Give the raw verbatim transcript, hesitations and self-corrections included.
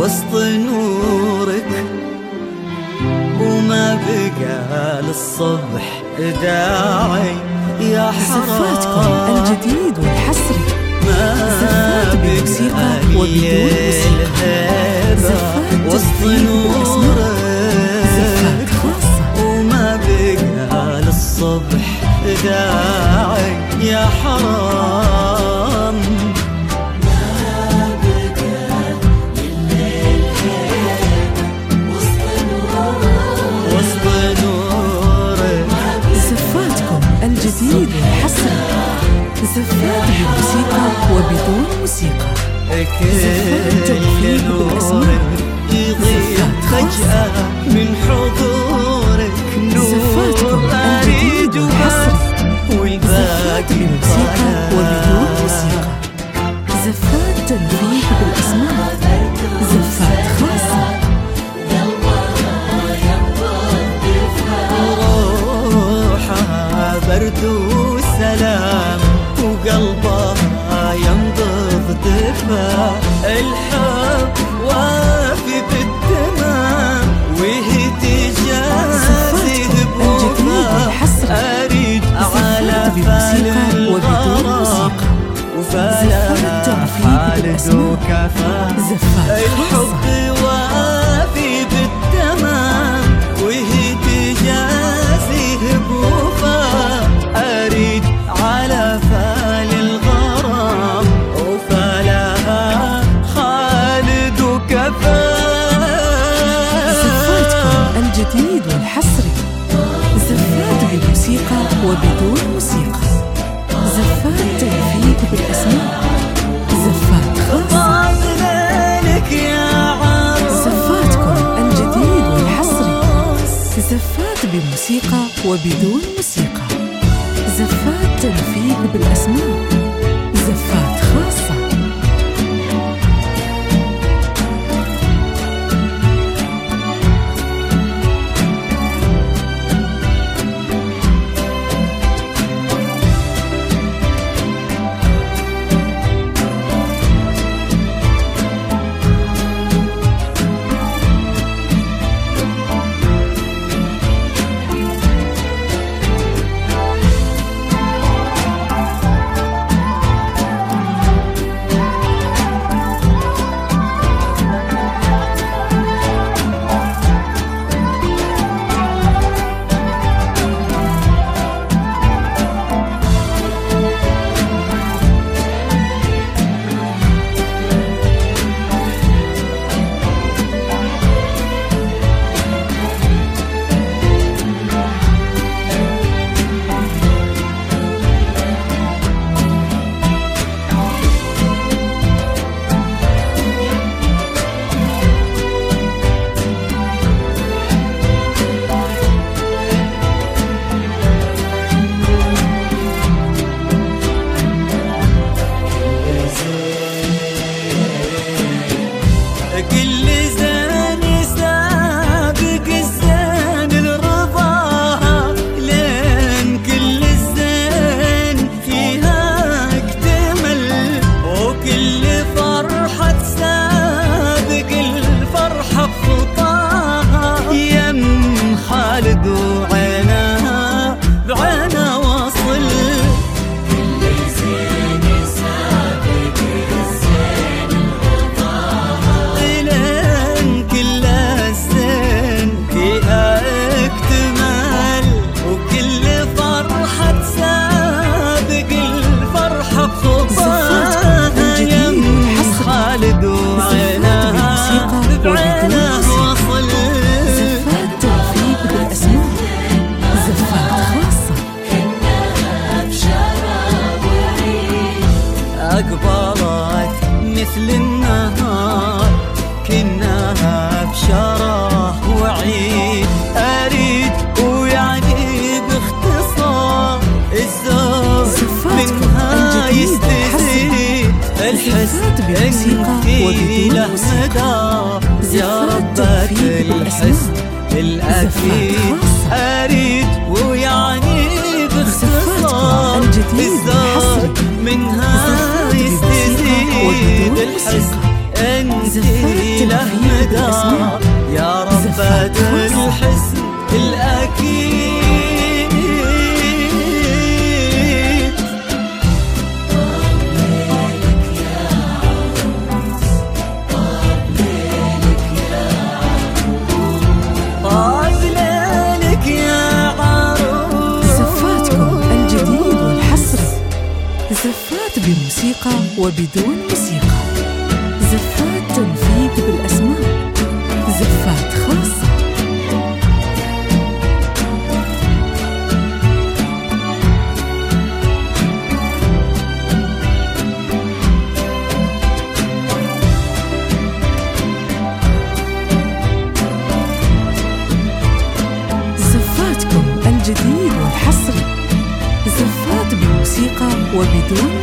وسط نورك، وما بقى للصبح داعي يا حرام. زفاتكم الجديد والحصري، ما بموسيقى وبدون موسيقى، زفات وسط نورك، زفات خاصة، وما بقى للصبح داعي يا حرام. ما بقى لليل وسط نورك، وسط نورك. زفاتكم الجديد والحصري، زفات بموسيقى وبدون موسيقى، زفات تلفيق بالأسماء، يضيع فجأة من حضورك، نور أريد وبس والباقي بموسيقى وبدون موسيقى، زفات تلفيق بالأسماء، زفات خاصة. روحها برد وسلام، وقلبها ينبض دفا، الحب وافي بالتمام، وهي تجازي بوفا. أريد على فال الغرام وفالها خالد وكفى، الحب وافي بالتمام، وهي تجازي بوفا. أريد على فال الغرام وفالها خالد وكفى. زفاتكم الجديد والحصري، زفات بموسيقى وبدون موسيقى، زفات تلفيق بالأسماء، زفات خاصة. زفاتكم الجديد والحصري، زفات بموسيقى وبدون موسيقى، زفات تلفيق بالأسماء، زفات خاصة. أقبلت مثل النهار، كناها بشرح وعيد. أريد ويعني باختصار الزوج منها يستزيد، الحس انتي له مدى يا ربك الحسن الأكيد. أريد ويعني باختصار الزوج منها يستزيد، الحس انتي له بالأسماء. يا ربة الحسن الأكيد. طاب ليلك يا عروس. زفاتكم الجديد والحصري، زفات بموسيقى وبدون موسيقى، زفات تنفيذ بالأسماء، زفات خاصة. زفاتكم الجديد والحصري، زفات بموسيقى وبدون